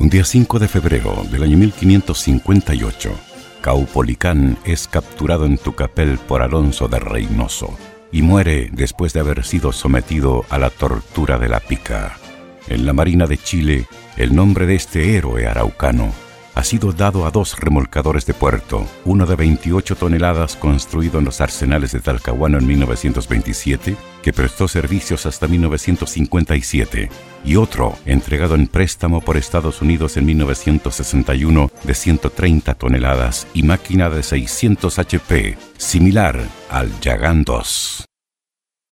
Un día 5 de febrero del año 1558, Caupolicán es capturado en Tucapel por Alonso de Reynoso y muere después de haber sido sometido a la tortura de la pica. En la Marina de Chile, el nombre de este héroe araucano ha sido dado a 2 remolcadores de puerto, uno de 28 toneladas construido en los arsenales de Talcahuano en 1927, que prestó servicios hasta 1957, y otro entregado en préstamo por Estados Unidos en 1961 de 130 toneladas y máquina de 600 HP, similar al Yagán II.